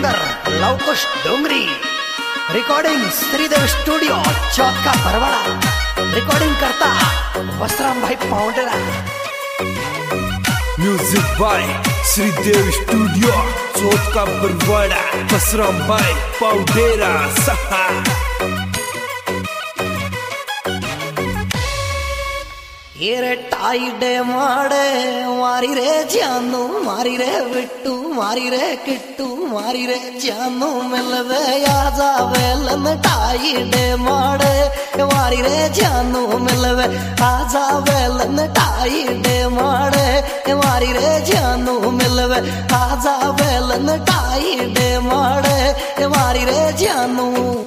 Singer Lavkush Dongri, recording Shridev studio Chauth ka Barwara, recording करता Vasram Bhai Paundera. Music by Shridev studio Chauth ka Barwara, वसराम Bhai पाउंडेरा सहा। ये टाइडे माड़े मारी रे जानू, मारी रे बिट्टू, मारी रे किट्टू, मारी रे जानू मिलवे आ जावे लन। टाइडे माड़े मारी रे जानू मिलवे आ जावे लन। टाइडे माड़े मारी रे जानू मिलवे आ जावे लन। टाइडे माड़े मारी रे जानू।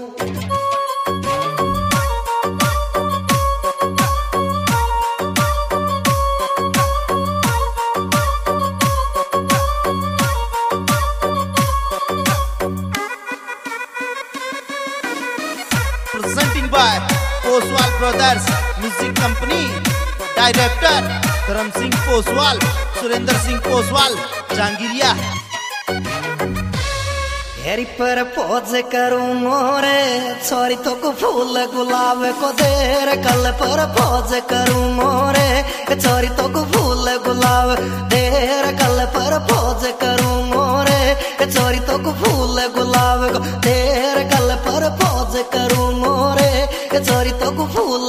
Presenting by Poswal Brothers Music Company, Director धर्म सिंह पोसवाल, सुरेंद्र सिंह पोसवाल, जांगिरिया। हेरी पर पोज करूं मोरे छोरी तो को फूल गुलाब को देर। कल पर पोज करूं मोरे छोरी तो को फूल गुलाब देर। कल पर पोज करूं मोरे छोरी तो को फूल गुलाब को देर। कल पर पोज करूं मोरे छोरी तो को फूल।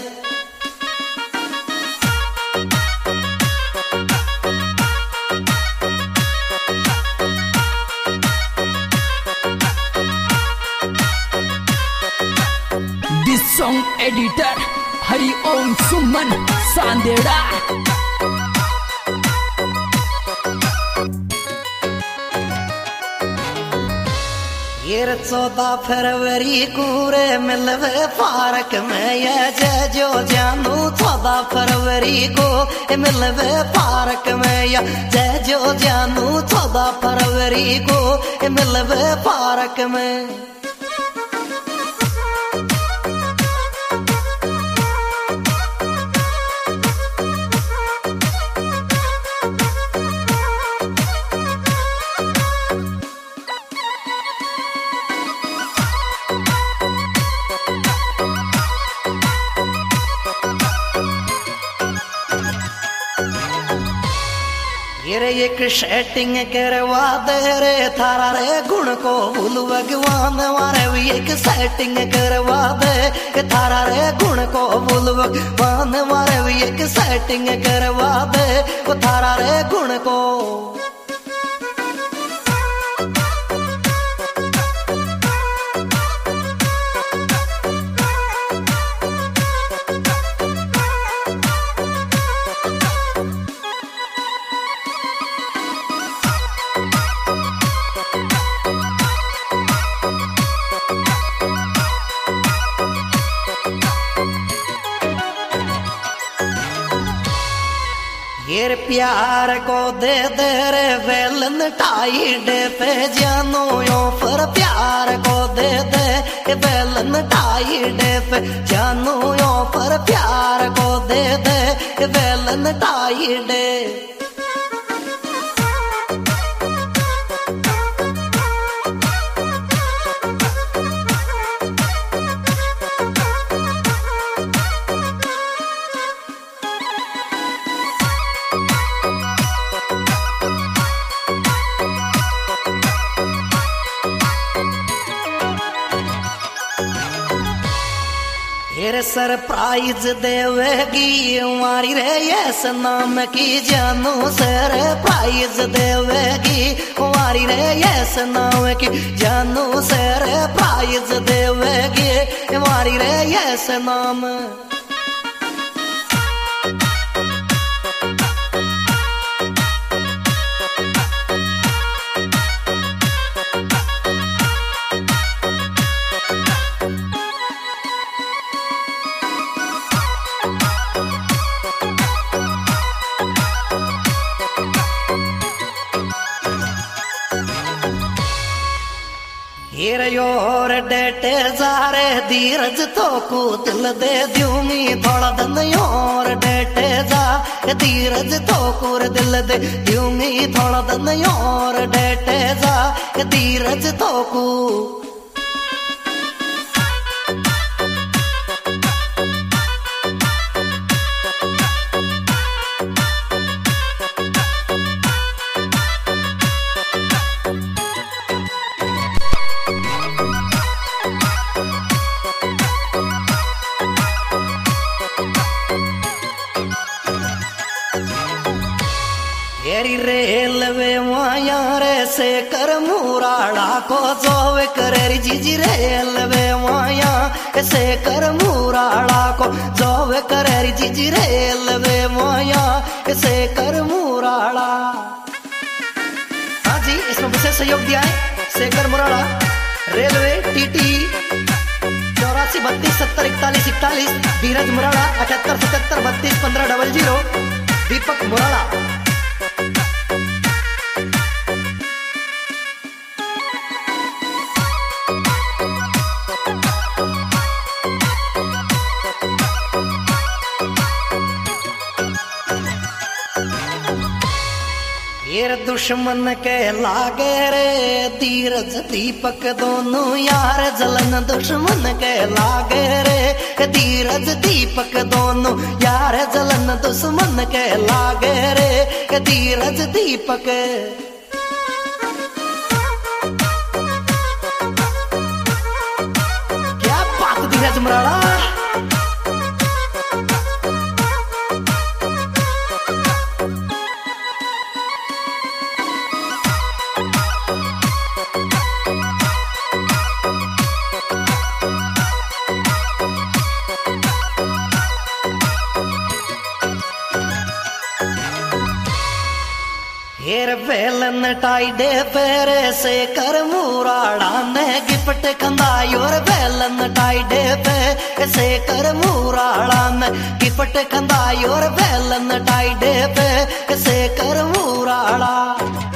Song editor Hari Om Suman Sandera. ये 14 फरवरी कूरे मिलवे पार्क में ये जय जो जानू। 14 फरवरी को मिलवे पार्क में या जय जो जानू। 14 फरवरी को मिलवे पार्क में। ये एक सेटिंग करवा दे रे थारा रे गुण को भूल भगवान मारे। भी एक सेटिंग करवा दे थारा रे गुण को भूल भगवान मारे। भी एक सेटिंग करवा दे वो थारा रे गुण को। ये प्यार को दे दे रे वेलन टाइडे पे जानू। यो पर प्यार को दे दे वेलन टाइडे पे जानू। यो पर प्यार को दे दे वेलन टाइडे। फिर सरप्राइज देवेगी मारी रे यस नाम की जानू। सरप्राइज देवेगी मारी रे यस नाम की जानू। सरप्राइज देवेगी मारी रे यस नाम। योर डेटे जारे धीरज तो को दिल दे द्यूमी थोड़ा धन योर डेटे जा धीरज तो को दिल दे द्यूमी थोड़ा धन योर डेटे जा धीरज तो को रेलवे माया रे से कर मुराड़ा को जोवे करे जीजी रेलवे माया से कर मुराड़ा को जोवे करे जीजी रेलवे माया से कर मुराड़ा। हाँ जी, इसमें विशेष सहयोग दिया है शेखर मुराड़ा, रेलवे टीटी 84 32 70 41 41, धीरज मुराड़ा 78 77 32 15 00, दीपक मुराड़ा। दुश्मन के लागे रे धीरज दीपक दोनों यार जलन दुश्मन के लागे रे धीरज दीपक दोनों यार जलन दुश्मन के लागे रे धीरज दीपक। क्या बात धीरज मुराड़ा। बेलन टाइडे पेरे से कर मुराड़ा ने गिफ्ट खंदायोर बेलन टाइडे पे से कर मुराड़ा ने गिफ्ट खंदायोर बेलन टाइडे पे से कर मुराड़ा।